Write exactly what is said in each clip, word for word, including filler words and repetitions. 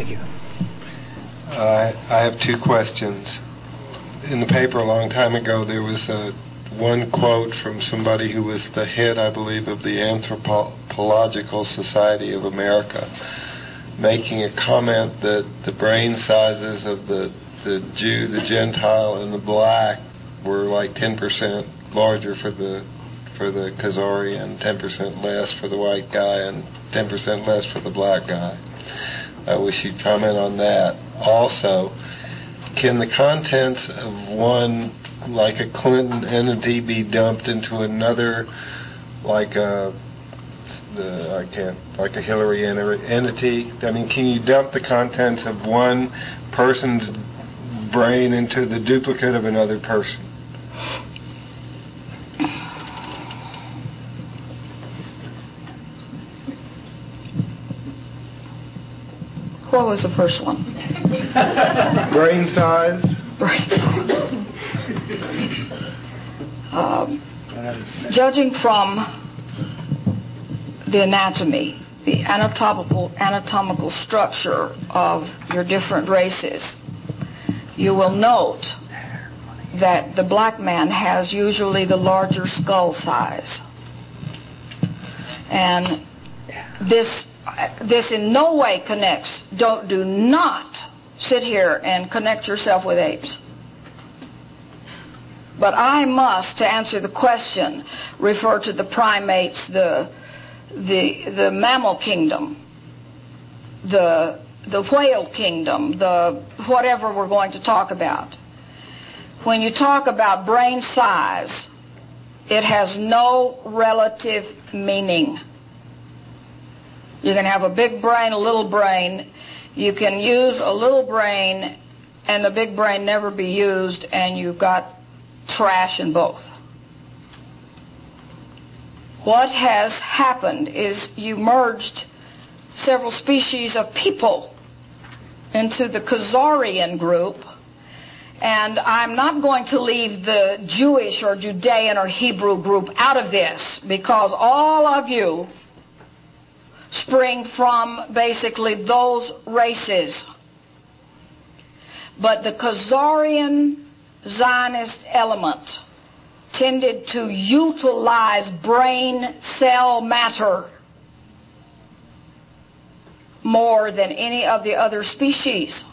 Thank you. Uh, I have two questions. In the paper a long time ago, there was a, one quote from somebody who was the head, I believe, of the Anthropological Society of America, making a comment that the brain sizes of the, the Jew, the Gentile, and the black were like ten percent larger for the for the Khazarian, ten percent less for the white guy, and ten percent less for the black guy. I wish you'd comment on that. Also, can the contents of one, like a Clinton entity, be dumped into another, like a, the, I can't, like a Hillary entity? I mean, can you dump the contents of one person's brain into the duplicate of another person? What was the first one? Brain size. Brain size. um, judging from the anatomy, the anatomical anatomical structure of your different races, you will note that the black man has usually the larger skull size. And this this in no way connects. Don't do not sit here and connect yourself with apes. But I must, to answer the question, refer to the primates, the the the mammal kingdom, the the whale kingdom, the whatever we're going to talk about. When you talk about brain size, it has no relative meaning. You can have a big brain, a little brain. You can use a little brain and the big brain never be used, and you've got trash in both. What has happened is you merged several species of people into the Khazarian group, and I'm not going to leave the Jewish or Judean or Hebrew group out of this, because all of you spring from basically those races. But the Khazarian Zionist element tended to utilize brain cell matter more than any of the other species.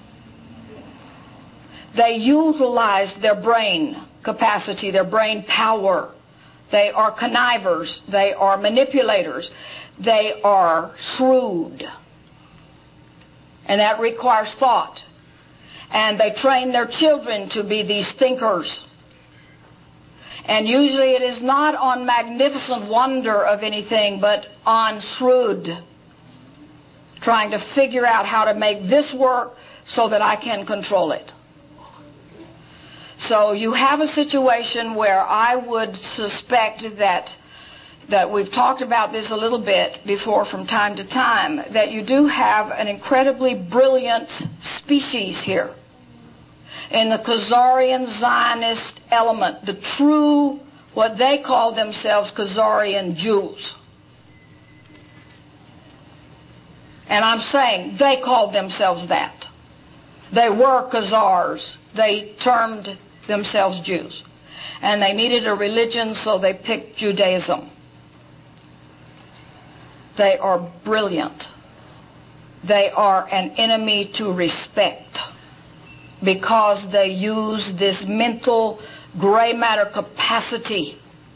They utilize their brain capacity, their brain power. They are connivers. They are manipulators. They are shrewd. And that requires thought. And they train their children to be these thinkers. And usually it is not on magnificent wonder of anything, but on shrewd. Trying to figure out how to make this work so that I can control it. So you have a situation where I would suspect that that we've talked about this a little bit before from time to time, that you do have an incredibly brilliant species here in the Khazarian Zionist element, the true, what they call themselves, Khazarian Jews. And I'm saying they called themselves that. They were Khazars. They termed themselves Jews. And they needed a religion, so they picked Judaism. They are brilliant. They are an enemy to respect because they use this mental gray matter capacity.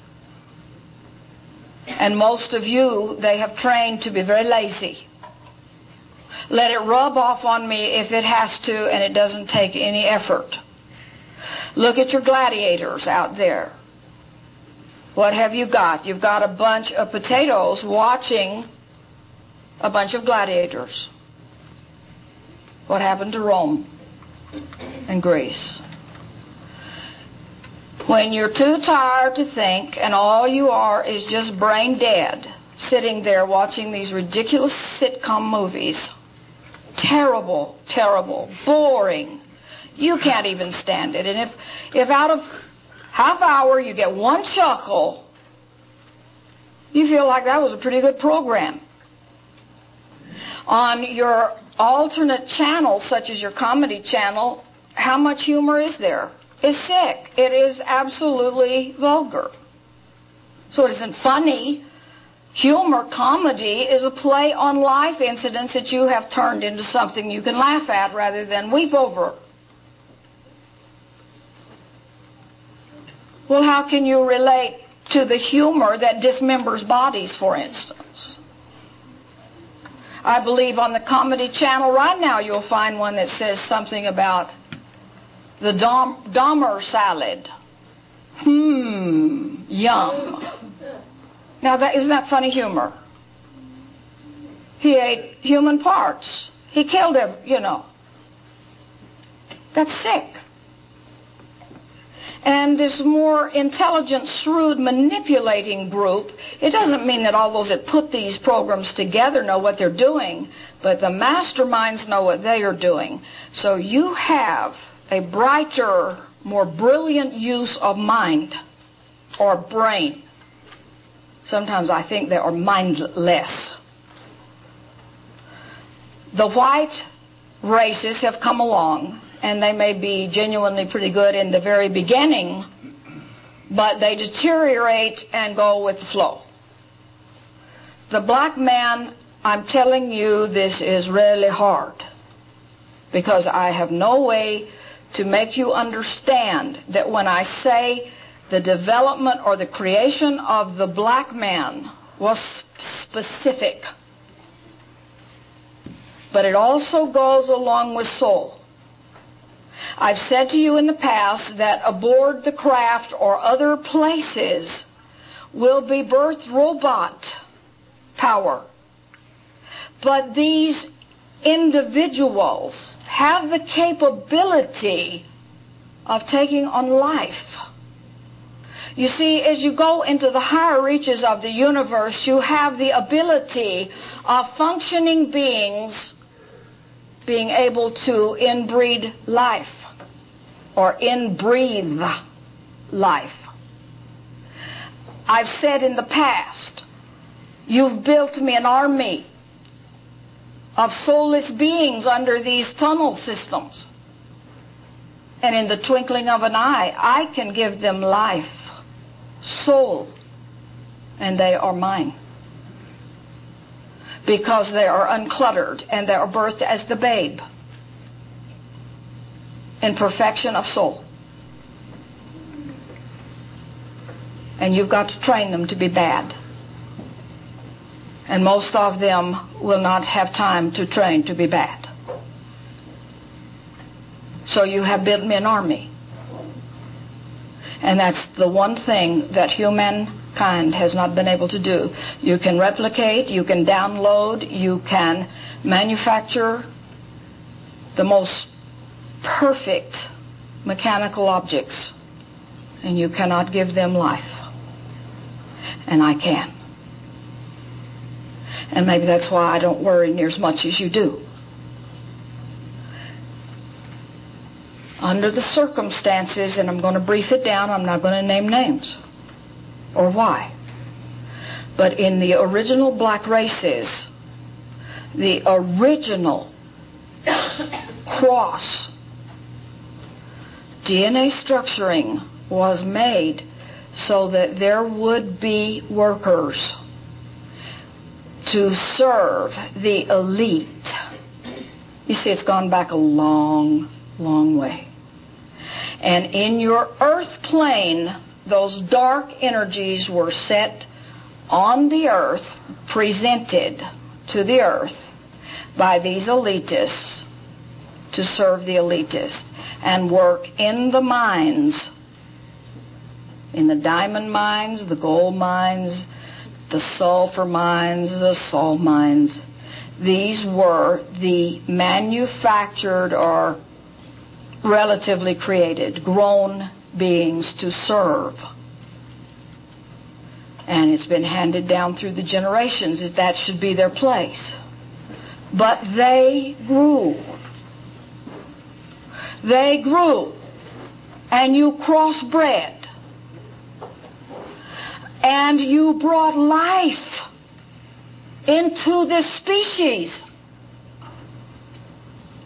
And most of you, they have trained to be very lazy. Let it rub off on me if it has to, and it doesn't take any effort. Look at your gladiators out there. What have you got? You've got a bunch of potatoes watching a bunch of gladiators. What happened to Rome and Greece? When you're too tired to think and all you are is just brain dead, sitting there watching these ridiculous sitcom movies, terrible, terrible, boring, you can't even stand it. And if, if out of half hour you get one chuckle, you feel like that was a pretty good program. On your alternate channels, such as your comedy channel, how much humor is there? It's sick. It is absolutely vulgar. So it isn't funny. Humor, comedy, is a play on life incidents that you have turned into something you can laugh at rather than weep over. Well, how can you relate to the humor that dismembers bodies, for instance? I believe on the Comedy Channel right now you'll find one that says something about the Dom- Dahmer salad. Hmm, yum. Now, that, isn't that funny humor? He ate human parts. He killed him, you know. That's sick. And this more intelligent, shrewd, manipulating group, it doesn't mean that all those that put these programs together know what they're doing, but the masterminds know what they are doing. So you have a brighter, more brilliant use of mind or brain. Sometimes I think they are mindless. The white races have come along, and they may be genuinely pretty good in the very beginning, but they deteriorate and go with the flow. The black man, I'm telling you, this is really hard, because I have no way to make you understand that when I say the development or the creation of the black man was specific, but it also goes along with soul. I've said to you in the past that aboard the craft or other places will be birthed robot power. But these individuals have the capability of taking on life. You see, as you go into the higher reaches of the universe, you have the ability of functioning beings being able to inbreed life or inbreathe life. I've said in the past, you've built me an army of soulless beings under these tunnel systems. And in the twinkling of an eye, I can give them life, soul, and they are mine. Because they are uncluttered and they are birthed as the babe in perfection of soul. And you've got to train them to be bad. And most of them will not have time to train to be bad. So you have built me an army. And that's the one thing that humankind has not been able to do. You can replicate, you can download, you can manufacture the most perfect mechanical objects, and you cannot give them life. And I can. And maybe that's why I don't worry near as much as you do. Under the circumstances, and I'm going to brief it down, I'm not going to name names or why. But in the original black races, the original cross D N A structuring was made so that there would be workers to serve the elite. You see, it's gone back a long, long way. And in your earth plane, those dark energies were set on the earth, presented to the earth by these elitists to serve the elitists and work in the mines, in the diamond mines, the gold mines, the sulfur mines, the salt mines. These were the manufactured or relatively created, grown beings to serve. And it's been handed down through the generations that that should be their place. But they grew. They grew. And you crossbred. And you brought life into this species.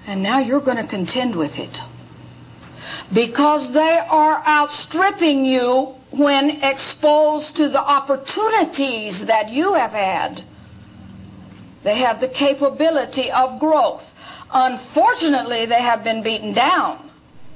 And now you're going to contend with it. Because they are outstripping you when exposed to the opportunities that you have had. They have the capability of growth. Unfortunately, they have been beaten down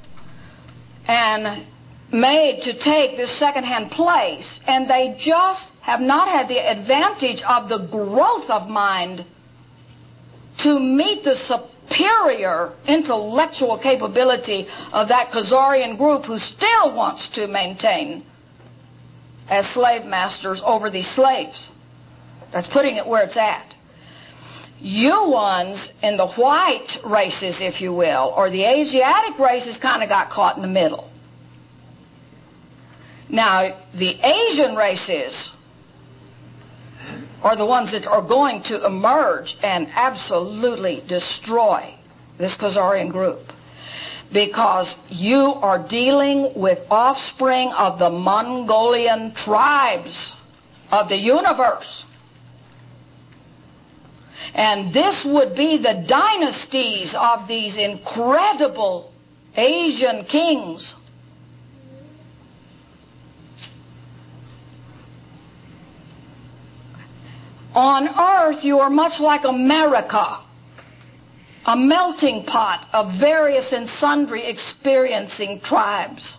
and made to take this second-hand place, and they just have not had the advantage of the growth of mind to meet the superior intellectual capability of that Khazarian group who still wants to maintain as slave masters over these slaves. That's putting it where it's at. You ones in the white races, if you will, or the Asiatic races kind of got caught in the middle. Now, the Asian races are the ones that are going to emerge and absolutely destroy this Khazarian group. Because you are dealing with offspring of the Mongolian tribes of the universe. And this would be the dynasties of these incredible Asian kings. On earth, you are much like America, a melting pot of various and sundry experiencing tribes.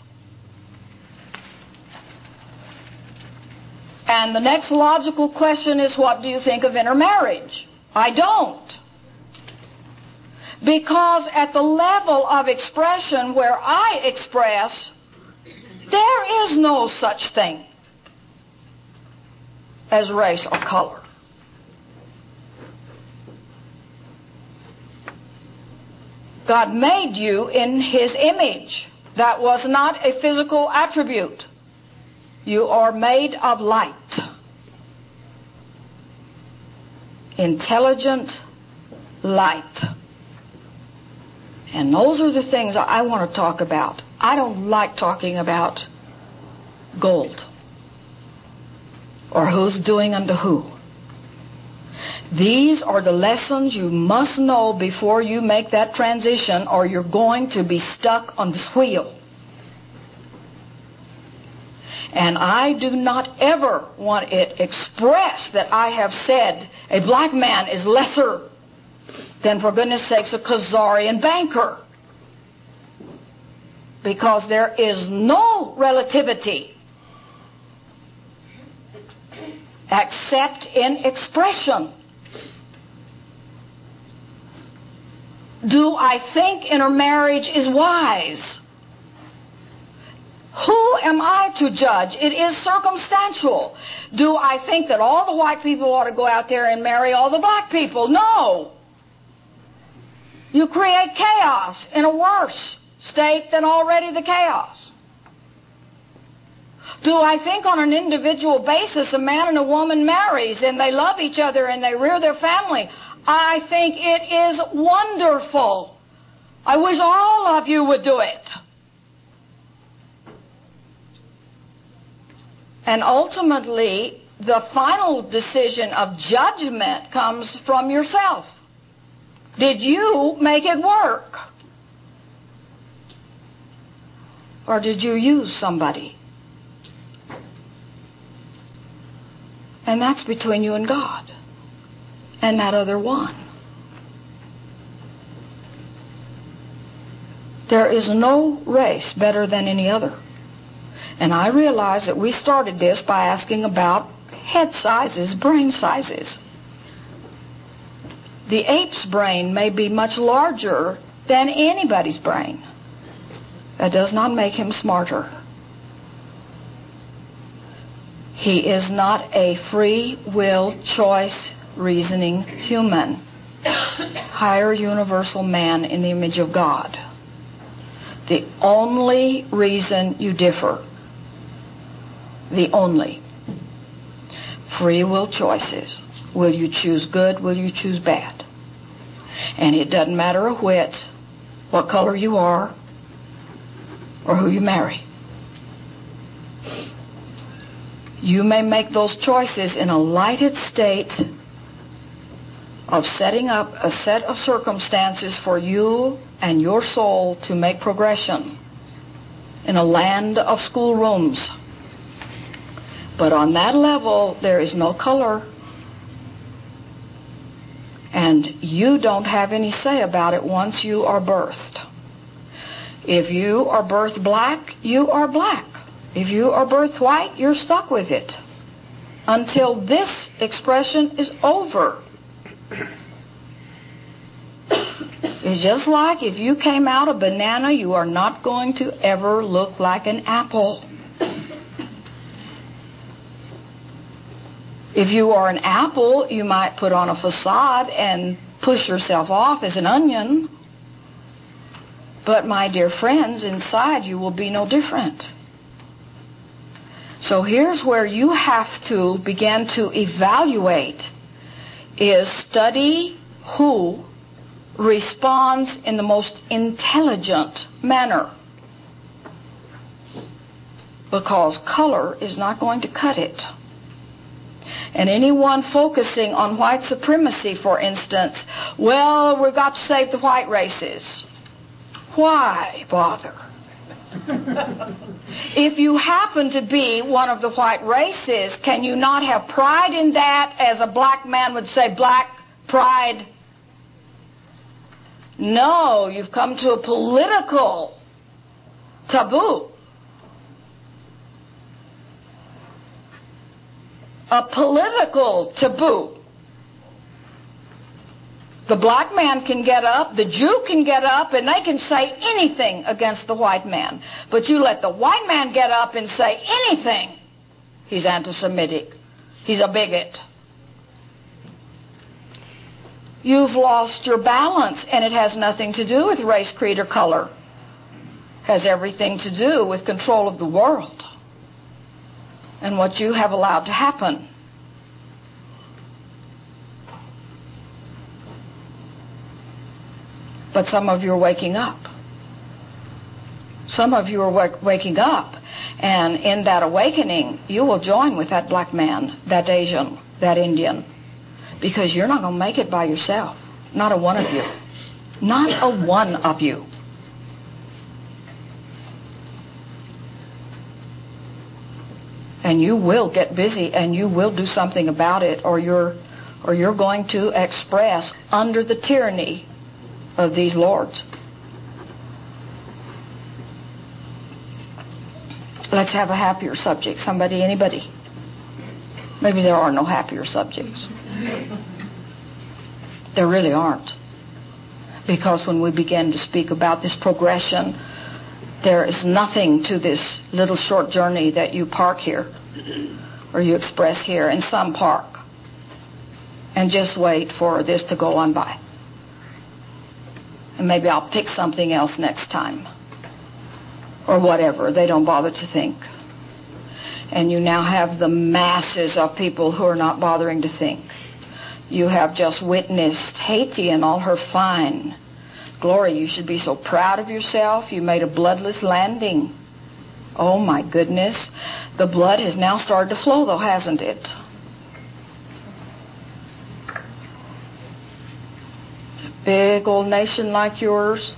And the next logical question is, what do you think of intermarriage? I don't. Because at the level of expression where I express, there is no such thing as race or color. God made you in His image. That was not a physical attribute. You are made of light. Intelligent light. And those are the things I want to talk about. I don't like talking about gold or who's doing unto who. These are the lessons you must know before you make that transition, or you're going to be stuck on this wheel. And I do not ever want it expressed that I have said a black man is lesser than, for goodness sakes, a Khazarian banker. Because there is no relativity except in expression. Do I think intermarriage is wise? Who am I to judge? It is circumstantial. Do I think that all the white people ought to go out there and marry all the black people? No. You create chaos in a worse state than already the chaos. Do I think on an individual basis a man and a woman marries and they love each other and they rear their family? I think it is wonderful. I wish all of you would do it. And ultimately, the final decision of judgment comes from yourself. Did you make it work? Or did you use somebody? And that's between you and God. And that other one. There is no race better than any other. And I realize that we started this by asking about head sizes, brain sizes. The ape's brain may be much larger than anybody's brain. That does not make him smarter. He is not a free will choice reasoning human. Higher universal man in the image of God. The only reason you differ, the only, free will choices. Will you choose good? Will you choose bad? And it doesn't matter a whit what color you are or who you marry. You may make those choices in a lighted state of setting up a set of circumstances for you and your soul to make progression in a land of schoolrooms. But on that level, there is no color. And you don't have any say about it once you are birthed. If you are birthed black, you are black. If you are birthed white, you're stuck with it until this expression is over. It's just like if you came out a banana, you are not going to ever look like an apple. If you are an apple, you might put on a facade and push yourself off as an onion. But my dear friends, inside you will be no different. So here's where you have to begin to evaluate, is study who responds in the most intelligent manner. Because color is not going to cut it. And anyone focusing on white supremacy, for instance, well, we've got to save the white races. Why bother? If you happen to be one of the white races, can you not have pride in that, as a black man would say, black pride? No, you've come to a political taboo. A political taboo. The black man can get up, the Jew can get up, and they can say anything against the white man. But you let the white man get up and say anything, he's anti-Semitic. He's a bigot. You've lost your balance, and it has nothing to do with race, creed, or color. It has everything to do with control of the world and what you have allowed to happen. But some of you are waking up. Some of you are w- waking up. And in that awakening, you will join with that black man, that Asian, that Indian. Because you're not going to make it by yourself. Not a one of you. Not a one of you. And you will get busy and you will do something about it, or you're, or you're going to express under the tyranny of these lords. Let's have a happier subject. Somebody, anybody? Maybe there are no happier subjects. There really aren't. Because when we begin to speak about this progression, there is nothing to this little short journey that you park here or you express here in some park and just wait for this to go on by. And maybe I'll pick something else next time. Or whatever. They don't bother to think. And you now have the masses of people who are not bothering to think. You have just witnessed Haiti and all her fine glory. You should be so proud of yourself. You made a bloodless landing. Oh my goodness. The blood has now started to flow though, hasn't it? Big old nation like yours.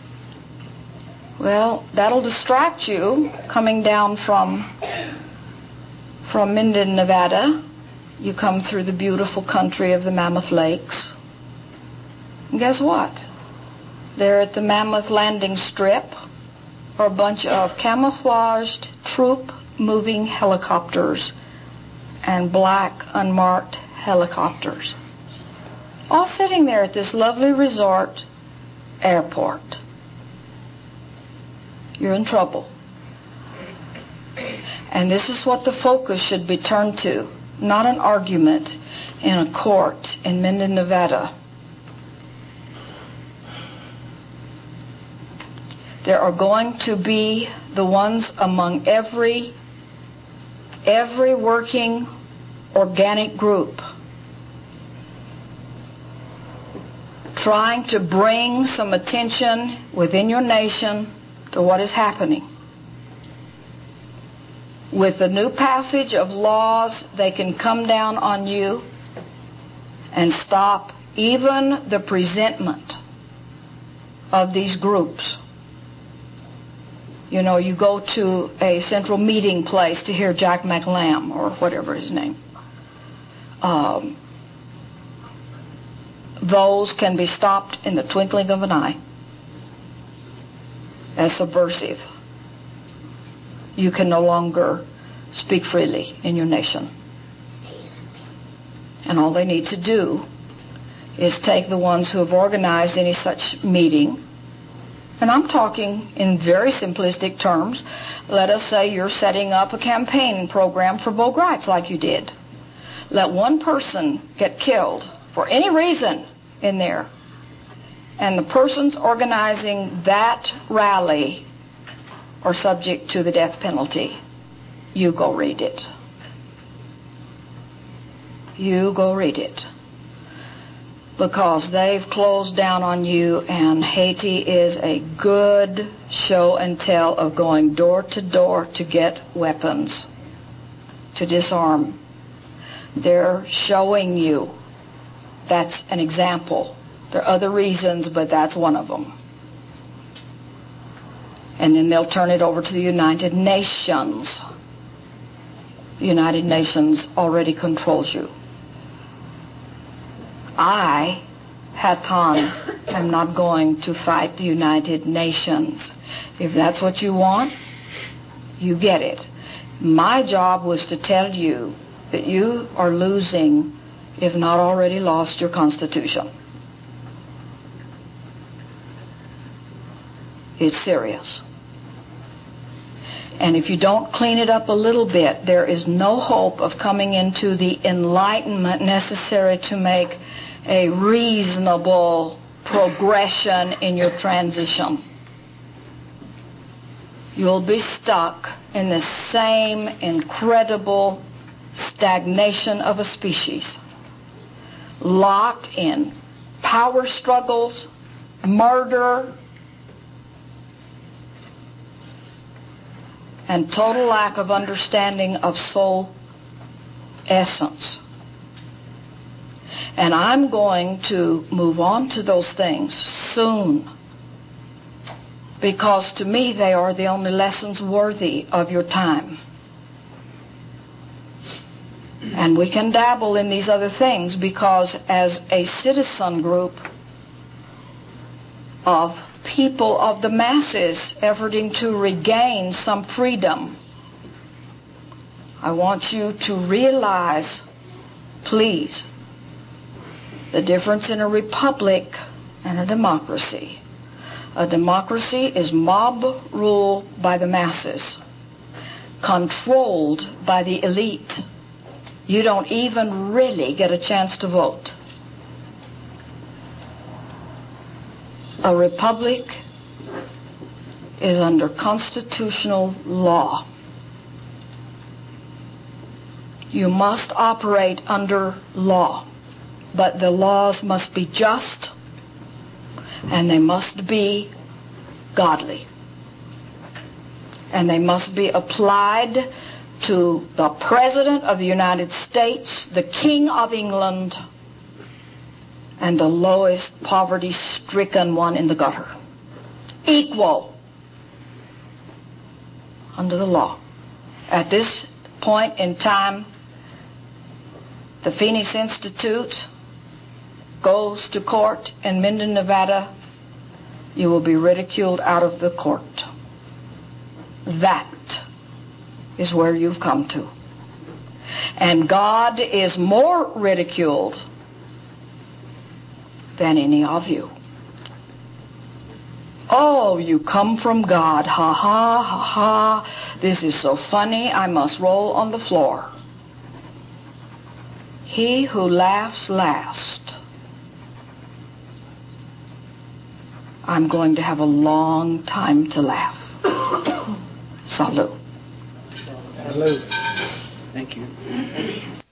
Well, that'll distract you coming down from from Minden, Nevada. You come through the beautiful country of the Mammoth Lakes. And guess what? There at the Mammoth Landing Strip are a bunch of camouflaged troop moving helicopters and black unmarked helicopters. All sitting there at this lovely resort airport. You're in trouble. And this is what the focus should be turned to. Not an argument in a court in Minden, Nevada. There are going to be the ones among every every working organic group trying to bring some attention within your nation to what is happening. With the new passage of laws, they can come down on you and stop even the presentment of these groups. You know, you go to a central meeting place to hear Jack McLam or whatever his name. Um, those can be stopped in the twinkling of an eye as subversive. You can no longer speak freely in your nation. And all they need to do is take the ones who have organized any such meeting, and I'm talking in very simplistic terms. Let us say you're setting up a campaign program for Bo Gratz like you did. Let one person get killed for any reason in there, and the persons organizing that rally are subject to the death penalty. You go read it. You go read it. Because they've closed down on you, and Haiti is a good show and tell of going door to door to get weapons, to disarm. They're showing you. That's an example. There are other reasons, but that's one of them. And then they'll turn it over to the United Nations. The United Nations already controls you. I, Hatan, am not going to fight the United Nations. If that's what you want, you get it. My job was to tell you that you are losing, if not already lost, your Constitution. It's serious. And if you don't clean it up a little bit, there is no hope of coming into the enlightenment necessary to make a reasonable progression in your transition. You'll be stuck in the same incredible stagnation of a species, locked in power struggles, murder, and total lack of understanding of soul essence. And I'm going to move on to those things soon, because to me they are the only lessons worthy of your time. And we can dabble in these other things, because as a citizen group of people of the masses efforting to regain some freedom, I want you to realize, please, the difference in a republic and a democracy. A democracy is mob rule by the masses, controlled by the elite. You don't even really get a chance to vote. A republic is under constitutional law. You must operate under law. But the laws must be just, and they must be godly. And they must be applied to the President of the United States, the King of England, and the lowest poverty-stricken one in the gutter. Equal under the law. At this point in time, the Phoenix Institute goes to court in Minden, Nevada, you will be ridiculed out of the court. That is where you've come to. And God is more ridiculed than any of you. Oh, you come from God. Ha ha, ha ha. This is so funny, I must roll on the floor. He who laughs last. I'm going to have a long time to laugh. Salute. Salute. Thank you.